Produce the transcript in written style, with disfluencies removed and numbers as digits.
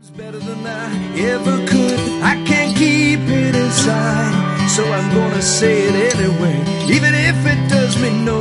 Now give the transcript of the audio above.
Better than I ever could. I can't keep it inside, so I'm gonna say it anyway, even if it does me no